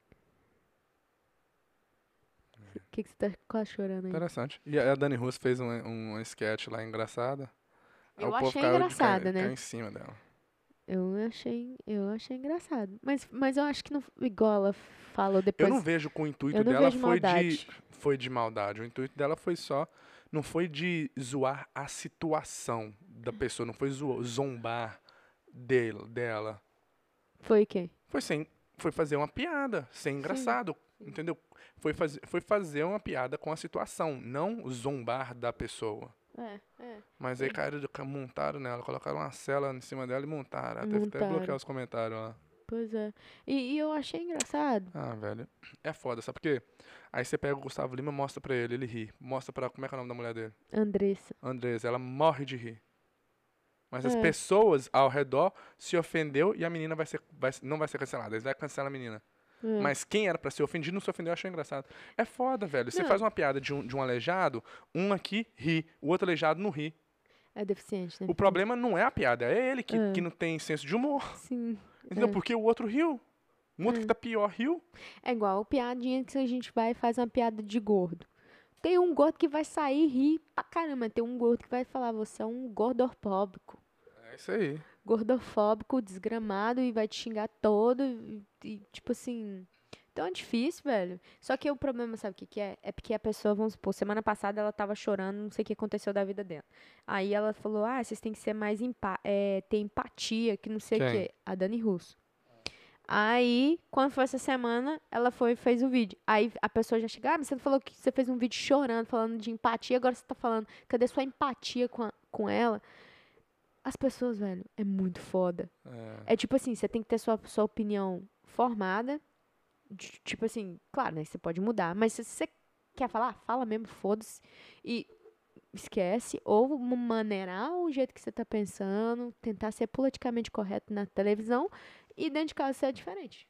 O que, que você tá quase chorando aí? Interessante. E a Dani Russo fez um, um sketch lá engraçada. Aí Eu o povo achei caiu, de, engraçada, caiu, né? caiu em cima dela. Eu achei, eu achei engraçado. Mas, mas eu acho que não, igual ela falou depois. Eu não vejo que o intuito eu não dela vejo foi de, maldade. foi de maldade. O intuito dela foi só. Não foi de zoar a situação da pessoa. Não foi zo- zombar dele, dela. Foi o quê? Foi, sem, foi fazer uma piada. Ser engraçado. Entendeu? Foi, faz, foi fazer uma piada com a situação. Não zombar da pessoa. É, é. Mas aí caíram, de- montaram nela. Colocaram uma cela em cima dela e montaram. Ela teve até Montaram. bloquear os comentários lá. Pois é. E, e eu achei engraçado. Ah, velho. É foda, sabe por quê? Aí você pega o Gustavo Lima, mostra pra ele, ele ri. Mostra pra. Como é que é o nome da mulher dele? Andressa. Andresa. Ela morre de rir. Mas as É. pessoas ao redor se ofendeu e a menina vai ser, vai, não vai ser cancelada. Eles vão cancelar a menina. É. Mas quem era pra ser ofendido não se ofendeu, achou engraçado. É foda, velho. Você Não. faz uma piada de um, de um aleijado, um aqui ri, o outro aleijado não ri. É deficiente, né? O problema não é a piada, é ele que, É. que não tem senso de humor. Sim. Entendeu? É. Porque o outro riu. Um outro É. que tá pior riu. É igual piadinha que a gente vai e faz uma piada de gordo. Tem um gordo que vai sair e rir pra caramba. Tem um gordo que vai falar, você é um gordofóbico. É isso aí. Gordofóbico, desgramado e vai te xingar todo. E, e, tipo assim. Então é difícil, velho. Só que o problema, sabe o que, que é? É porque a pessoa, vamos supor, semana passada ela tava chorando, não sei o que aconteceu da vida dela. Aí ela falou, ah, vocês têm que ser mais empa é, ter empatia, que não sei o Quem? que. A Dani Russo. Aí, quando foi essa semana, ela foi e fez o vídeo. Aí a pessoa já chega, ah, mas você falou que você fez um vídeo chorando, falando de empatia, agora você tá falando, cadê sua empatia com, a, com ela? As pessoas, velho, é muito foda. É. É tipo assim, você tem que ter sua, sua opinião formada. de- Tipo assim, claro, né? Você pode mudar. Mas se você quer falar, fala mesmo, foda-se. E esquece. Ou maneirar o jeito que você tá pensando. Tentar ser politicamente correto na televisão. E dentro de casa ser diferente.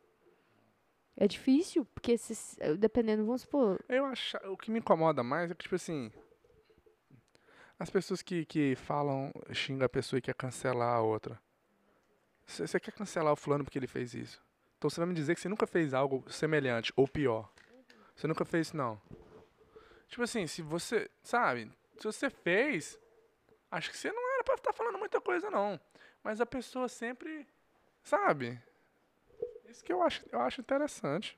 É difícil, porque se, dependendo, vamos supor. Eu acho. O que me incomoda mais é que, tipo assim. As pessoas que, que falam, xingam a pessoa e quer cancelar a outra. Você quer cancelar o fulano porque ele fez isso. Então você vai me dizer que você nunca fez algo semelhante ou pior. Você nunca fez isso, não. Tipo assim, se você. Sabe? Se você fez. Acho que você não era pra estar falando muita coisa, não. Mas a pessoa sempre. Sabe? Isso que eu acho, eu acho interessante.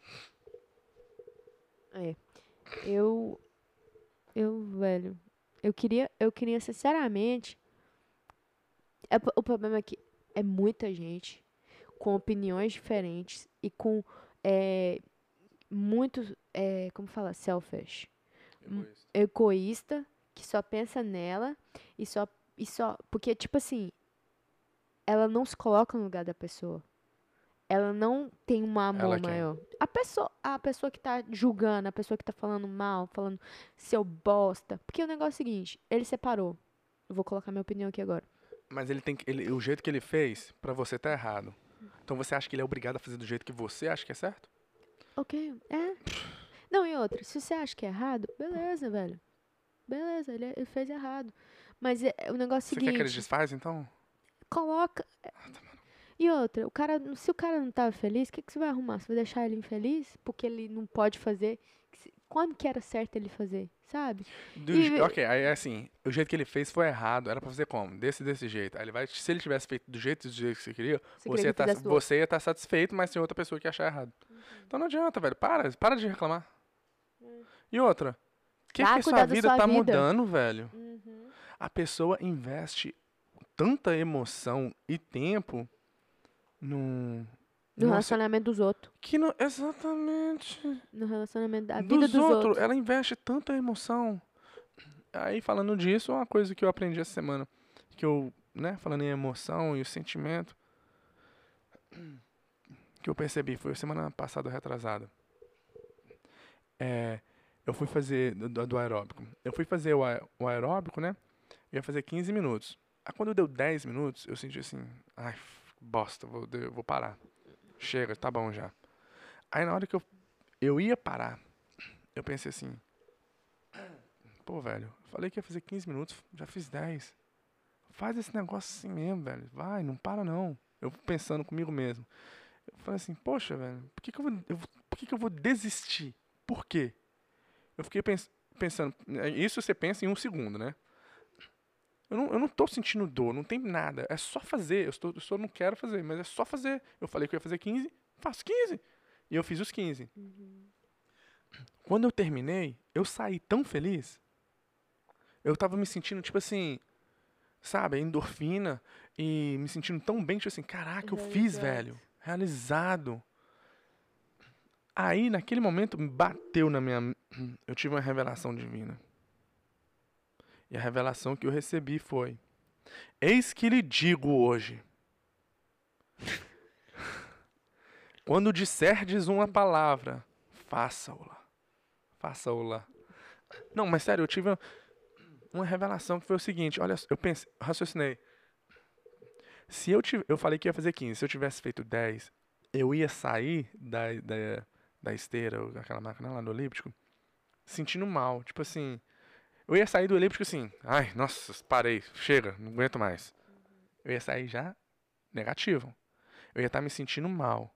É. Eu. Eu, velho. Eu queria, eu queria sinceramente. É, o problema é que é muita gente com opiniões diferentes e com é, muito, é, como fala, selfish, Egoísta. egoísta, que só pensa nela e só, e só, porque tipo assim, ela não se coloca no lugar da pessoa. Ela não tem um amor Ela quem? maior. A pessoa, a pessoa que tá julgando, a pessoa que tá falando mal, falando seu bosta. Porque o negócio é o seguinte, ele separou. Eu vou colocar minha opinião aqui agora. Mas ele tem que. Ele, o jeito que ele fez, pra você tá errado. Então você acha que ele é obrigado a fazer do jeito que você acha que é certo? Ok, é. Não, e outra, se você acha que é errado, beleza, velho. Beleza, ele, ele fez errado. Mas é, o negócio é Você o quer que ele seguinte, desfaz, então? coloca. E outra, o cara, se o cara não tava feliz, o que, que você vai arrumar? Você vai deixar ele infeliz? Porque ele não pode fazer? Quando que era certo ele fazer, sabe? Do E- je- ok, aí é assim, o jeito que ele fez foi errado, era pra fazer como? Desse desse jeito. Aí ele vai, se ele tivesse feito do jeito, do jeito que você queria, Você você, queria ia que tá, fizesse do outro. você ia estar satisfeito, mas tem outra pessoa que ia achar errado. Então não adianta, velho. Para, para de reclamar. E outra, o que, Vai que cuidar sua da vida sua tá vida. mudando, velho? A pessoa investe tanta emoção e tempo num... No numa relacionamento dos outros. Que não, exatamente. No relacionamento da Dos vida dos outros. outros. Ela investe tanta emoção. Aí, falando disso, uma coisa que eu aprendi essa semana, que eu, né, falando em emoção e o sentimento, que eu percebi, foi semana passada, retrasada. É, eu fui fazer, do, do aeróbico, eu fui fazer o, aer- o aeróbico, né, eu ia fazer quinze minutos. Aí, quando deu dez minutos, eu senti assim, ai, bosta, vou, eu vou parar. Chega, tá bom já. Aí, na hora que eu, eu ia parar, eu pensei assim, pô, velho, falei que ia fazer quinze minutos, já fiz dez. Faz esse negócio assim mesmo, velho. Vai, não para não. Eu pensando comigo mesmo. Eu falei assim, poxa, velho, por que, que, eu, vou, eu, por que, que eu vou desistir? Por quê? Eu fiquei pens pensando, isso você pensa em um segundo, né? Eu não, eu não tô sentindo dor, não tem nada. É só fazer. Eu, estou, eu só não quero fazer, mas é só fazer. Eu falei que eu ia fazer quinze, faço quinze. E eu fiz os quinze. Uhum. Quando eu terminei, eu saí tão feliz. Eu tava me sentindo, tipo assim, sabe, endorfina e me sentindo tão bem, tipo assim, caraca, eu fiz, Realizado. velho. Realizado. Aí, naquele momento, bateu na minha... Eu tive uma revelação divina. E a revelação que eu recebi foi: eis que lhe digo hoje, quando disserdes uma palavra, faça-o-la. Faça-o-la. Não, mas sério, eu tive uma revelação que foi o seguinte, olha, eu pensei, raciocinei. Se eu tive, eu falei que ia fazer quinze, se eu tivesse feito dez, eu ia sair da, da, da esteira, ou aquela máquina lá do elíptico, sentindo mal. Tipo assim, eu ia sair do elíptico assim, ai, nossa, parei, chega, não aguento mais. Eu ia sair já negativo. Eu ia estar me sentindo mal.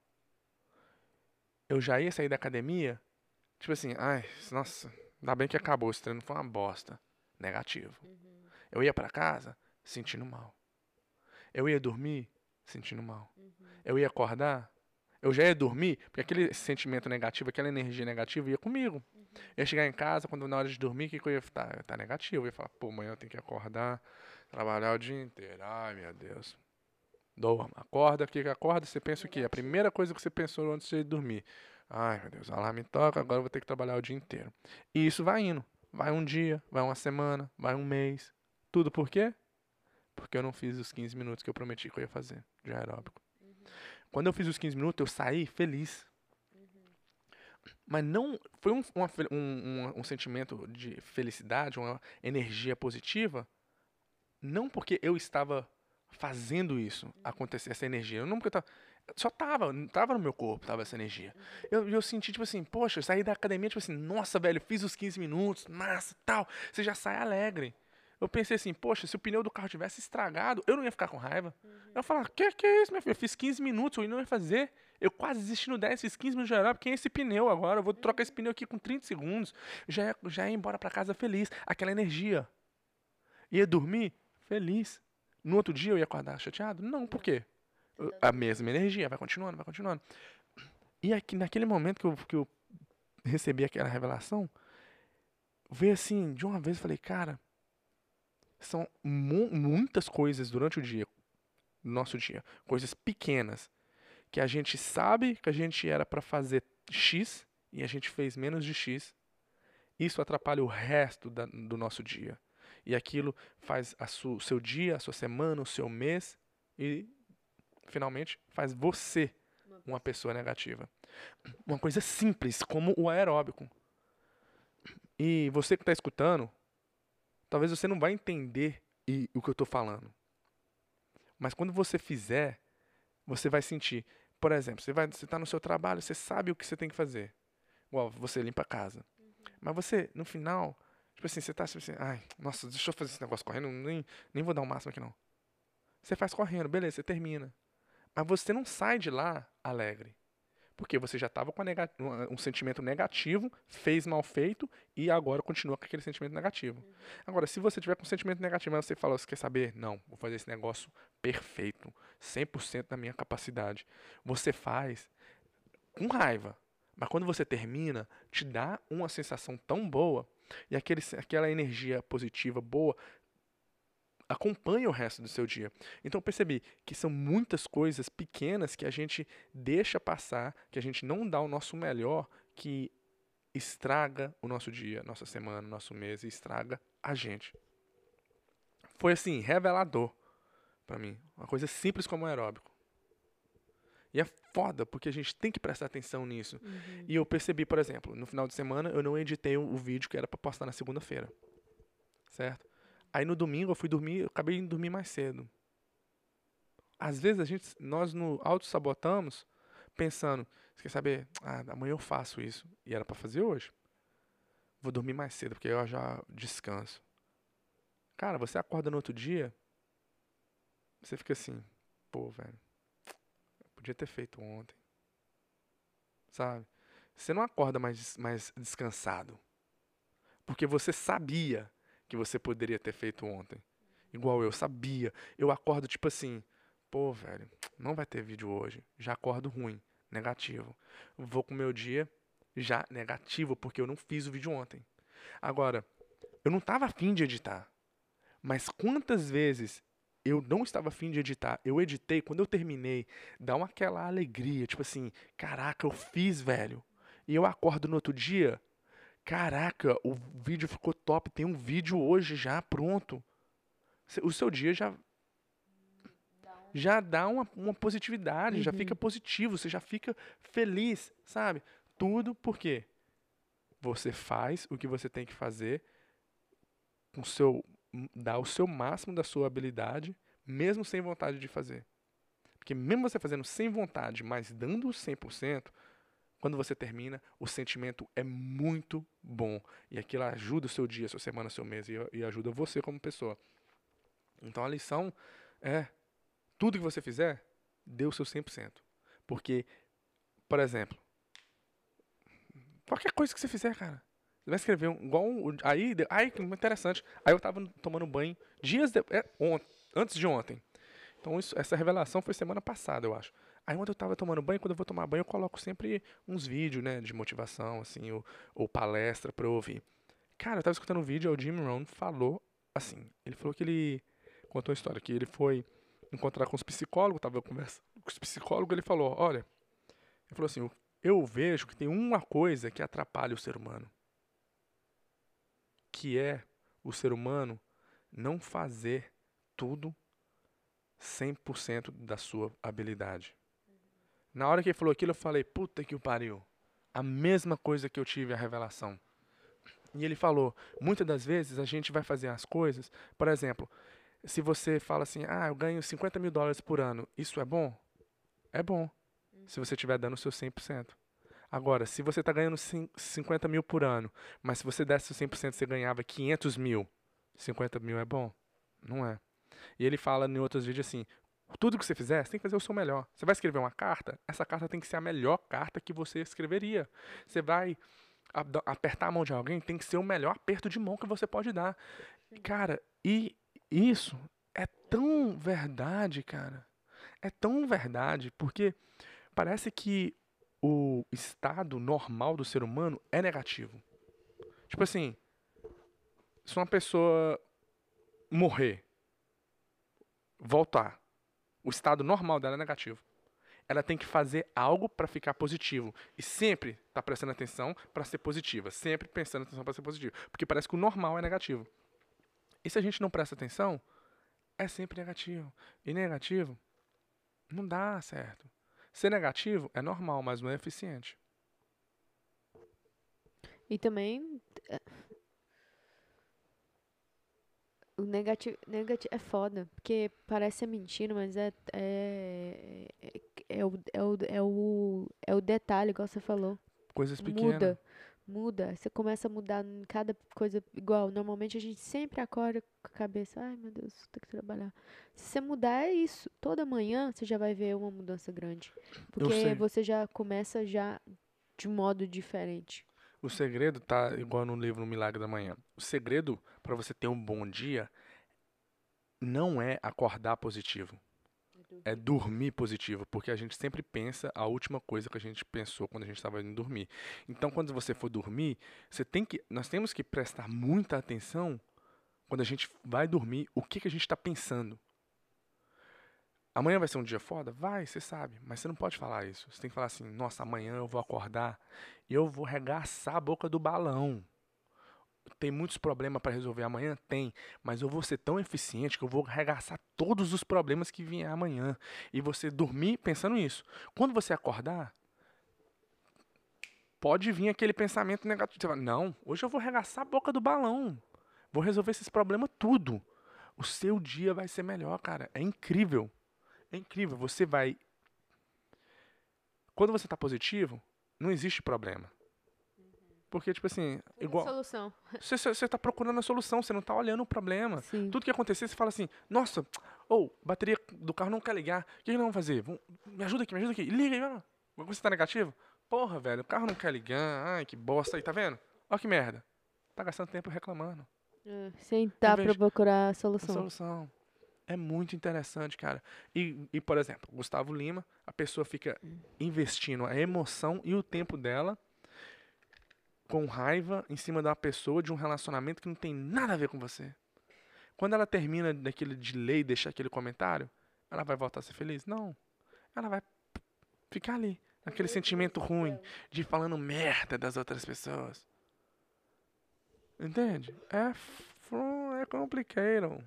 Eu já ia sair da academia, tipo assim, ai, nossa, ainda bem que acabou, esse treino foi uma bosta. Negativo. Uhum. Eu ia pra casa, sentindo mal. Eu ia dormir, sentindo mal. Uhum. Eu ia acordar, eu já ia dormir, porque aquele sentimento negativo, aquela energia negativa ia comigo. Uhum. Eu ia chegar em casa, quando na hora de dormir, o que, que eu ia estar? Eu ia estar negativo. Eu ia falar, pô, amanhã eu tenho que acordar, trabalhar o dia inteiro. Ai, meu Deus. Dorma. Acorda, o que que acorda? Você pensa o quê? A primeira coisa que você pensou antes de dormir. Ai, meu Deus, o alarme toca, agora eu vou ter que trabalhar o dia inteiro. E isso vai indo. Vai um dia, vai uma semana, vai um mês. Tudo por quê? Porque eu não fiz os quinze minutos que eu prometi que eu ia fazer de aeróbico. Uhum. Quando eu fiz os quinze minutos, eu saí feliz. Uhum. Mas não foi um, uma fel- um, um, um sentimento de felicidade, uma energia positiva, não porque eu estava fazendo isso acontecer, essa energia. Eu não porque eu tava, só tava, não tava no meu corpo, tava essa energia. Eu, eu senti, tipo assim, poxa, eu saí da academia, tipo assim, nossa, velho, fiz os quinze minutos, massa, tal. Você já sai alegre. Eu pensei assim, poxa, se o pneu do carro tivesse estragado, eu não ia ficar com raiva. Uhum. Eu ia falar, que que é isso, meu filho? Eu fiz quinze minutos, eu não ia fazer. Eu quase desisti no dez, fiz quinze minutos de aeróbico, quem é esse pneu agora? Eu vou trocar esse pneu aqui com trinta segundos. Já ia, já ia embora pra casa feliz. Aquela energia. Ia dormir feliz. No outro dia eu ia acordar chateado? Não, por quê? Eu- A mesma energia, vai continuando, vai continuando. E aqui, naquele momento que eu, que eu recebi aquela revelação, veio assim, de uma vez eu falei, cara, são mu muitas coisas durante o dia, no nosso dia, coisas pequenas, que a gente sabe que a gente era pra fazer X e a gente fez menos de X. Isso atrapalha o resto da, do nosso dia. E aquilo faz o seu dia, a sua semana, o seu mês e, finalmente, faz você uma pessoa negativa. Uma coisa simples, como o aeróbico. E você que está escutando, talvez você não vai entender e, o que eu estou falando. Mas quando você fizer, você vai sentir. Por exemplo, você vai, você está no seu trabalho, você sabe o que você tem que fazer. Igual você limpa a casa. Uhum. Mas você, no final, tipo assim, você tá tipo assim, ai, nossa, deixa eu fazer esse negócio correndo, nem, nem vou dar o máximo aqui não. Você faz correndo, beleza, você termina. Mas você não sai de lá alegre. Porque você já estava com nega- um, um sentimento negativo, fez mal feito e agora continua com aquele sentimento negativo. Uhum. Agora, se você tiver com um sentimento negativo, mas você fala, você quer saber? Não, vou fazer esse negócio perfeito, cem por cento da minha capacidade. Você faz com raiva. Mas quando você termina, te dá uma sensação tão boa e aquele, aquela energia positiva boa acompanha o resto do seu dia. Então eu percebi que são muitas coisas pequenas que a gente deixa passar, que a gente não dá o nosso melhor, que estraga o nosso dia, nossa semana, nosso mês e estraga a gente. Foi assim, revelador pra mim. Uma coisa simples como o aeróbico. E é foda, porque a gente tem que prestar atenção nisso. Uhum. E eu percebi, por exemplo, no final de semana eu não editei o, o vídeo que era pra postar na segunda-feira. Certo? Aí no domingo eu fui dormir, eu acabei de dormir mais cedo. Às vezes a gente, nós no auto-sabotamos pensando, você quer saber? Ah, amanhã eu faço isso. E era pra fazer hoje. Vou dormir mais cedo, porque eu já descanso. Cara, você acorda no outro dia, você fica assim, pô, velho, podia ter feito ontem. Sabe? Você não acorda mais, mais descansado. Porque você sabia que você poderia ter feito ontem. Igual eu sabia. Eu acordo tipo assim, pô, velho, não vai ter vídeo hoje. Já acordo ruim, negativo. Vou com o meu dia já negativo, porque eu não fiz o vídeo ontem. Agora, eu não tava afim de editar. Mas quantas vezes eu não estava afim de editar, eu editei, quando eu terminei, dá uma aquela alegria, tipo assim, caraca, eu fiz, velho. E eu acordo no outro dia, caraca, o vídeo ficou top, tem um vídeo hoje já pronto. O seu dia já já dá uma, uma positividade, Uhum. já fica positivo, você já fica feliz, sabe? Tudo porque você faz o que você tem que fazer com seu dá o seu máximo da sua habilidade, mesmo sem vontade de fazer. Porque mesmo você fazendo sem vontade, mas dando o cem por cento, quando você termina, o sentimento é muito bom. E aquilo ajuda o seu dia, a sua semana, o seu mês, e, e ajuda você como pessoa. Então a lição é, tudo que você fizer, dê o seu cem por cento. Porque, por exemplo, qualquer coisa que você fizer, cara, você vai escrever um, igual um, aí, aí que interessante. Aí eu tava tomando banho dias de, é, ont, antes de ontem. Então isso, essa revelação foi semana passada, eu acho. Aí ontem eu tava tomando banho, quando eu vou tomar banho, eu coloco sempre uns vídeos, né, de motivação, assim, ou, ou palestra pra eu ouvir. Cara, eu tava escutando um vídeo, aí o Jim Rohn falou assim, ele falou que ele contou uma história, que ele foi encontrar com os psicólogos, tava conversando com os psicólogos, ele falou, olha, ele falou assim, eu vejo que tem uma coisa que atrapalha o ser humano, que é o ser humano não fazer tudo cem por cento da sua habilidade. Na hora que ele falou aquilo, eu falei, puta que o pariu. A mesma coisa que eu tive a revelação. E ele falou, muitas das vezes a gente vai fazer as coisas, por exemplo, se você fala assim, ah, eu ganho cinquenta mil dólares por ano, isso é bom? É bom, se você estiver dando o seu cem por cento. Agora, se você está ganhando cinquenta mil por ano, mas se você desse o cem por cento, você ganhava quinhentos mil, cinquenta mil é bom? Não é. E ele fala em outros vídeos assim, tudo que você fizer, você tem que fazer o seu melhor. Você vai escrever uma carta, essa carta tem que ser a melhor carta que você escreveria. Você vai apertar a mão de alguém, tem que ser o melhor aperto de mão que você pode dar. Cara, e isso é tão verdade, cara. É tão verdade, porque parece que o estado normal do ser humano é negativo. Tipo assim, se uma pessoa morrer, voltar, o estado normal dela é negativo. Ela tem que fazer algo para ficar positivo. E sempre tá prestando atenção para ser positiva. Sempre prestando atenção para ser positivo. Porque parece que o normal é negativo. E se a gente não presta atenção, é sempre negativo. E negativo não dá certo. Ser negativo é normal, mas não é eficiente. E também o negativo, negativo é foda, porque parece ser mentira, mas é é, é, é, o, é, o, é, o, é o detalhe, igual você falou. Coisas pequenas. Muda, muda. Você começa a mudar em cada coisa igual. Normalmente a gente sempre acorda com a cabeça, ai meu Deus, tem que trabalhar. Se você mudar, é isso. Toda manhã você já vai ver uma mudança grande. Porque você já começa já de modo diferente. O segredo tá igual no livro O Milagre da Manhã. O segredo para você ter um bom dia não é acordar positivo. É dormir positivo, porque a gente sempre pensa a última coisa que a gente pensou quando a gente estava indo dormir. Então, quando você for dormir, você tem que, nós temos que prestar muita atenção quando a gente vai dormir, o que, que a gente tá pensando? Amanhã vai ser um dia foda? Vai, você sabe. Mas você não pode falar isso. Você tem que falar assim, nossa, amanhã eu vou acordar e eu vou regaçar a boca do balão. Tem muitos problemas para resolver amanhã? Tem. Mas eu vou ser tão eficiente que eu vou arregaçar todos os problemas que vier amanhã. E você dormir pensando nisso. Quando você acordar, pode vir aquele pensamento negativo. Você fala, não, hoje eu vou arregaçar a boca do balão. Vou resolver esses problemas tudo. O seu dia vai ser melhor, cara. É incrível. É incrível. Você vai... Quando você tá positivo, não existe problema. Porque, tipo assim, igual... Solução. Você, você tá procurando a solução, você não tá olhando o problema. Sim. Tudo que acontecer, você fala assim, nossa, ou, oh, bateria do carro não quer ligar. O que, que nós vamos fazer? Vamos, me ajuda aqui, me ajuda aqui. Liga aí, ó. Você tá negativo? Porra, velho, o carro não quer ligar. Ai, que bosta aí, tá vendo? Ó que merda. Tá gastando tempo reclamando. É, sentar pra procurar a solução. A solução. É muito interessante, cara. E, e, por exemplo, Gustavo Lima, a pessoa fica investindo a emoção e o tempo dela com raiva em cima de uma pessoa, de um relacionamento que não tem nada a ver com você. Quando ela termina daquele delay e deixar aquele comentário, ela vai voltar a ser feliz? Não. Ela vai ficar ali, naquele sentimento ruim, de falando merda das outras pessoas. Entende? É, é complicado.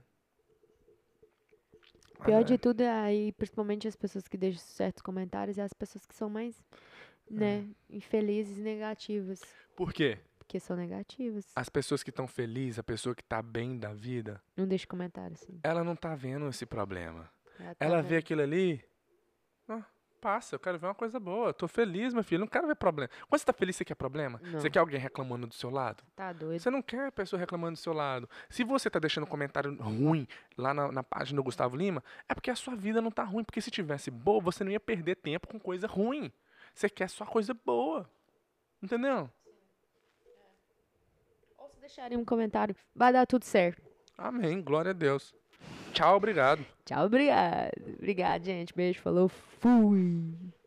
Pior de tudo é aí, principalmente as pessoas que deixam certos comentários, e as pessoas que são mais, né, é. infelizes e negativas. Por quê? Porque são negativas. As pessoas que estão felizes, a pessoa que tá bem da vida... Não deixa comentário, sim. Ela não tá vendo esse problema. Ela, tá ela vendo. vê aquilo ali... Ah, passa, eu quero ver uma coisa boa. Eu tô feliz, meu filho, não quero ver problema. Quando você tá feliz, você quer problema? Não. Você quer alguém reclamando do seu lado? Tá doido. Você não quer a pessoa reclamando do seu lado. Se você tá deixando um comentário ruim lá na, na página do Gustavo Lima, é porque a sua vida não tá ruim. Porque se tivesse boa, você não ia perder tempo com coisa ruim. Você quer só coisa boa. Entendeu? Ou se deixarem um comentário, vai dar tudo certo. Amém, glória a Deus. Tchau, obrigado. Tchau, obrigado. Obrigado, gente. Beijo, falou, fui.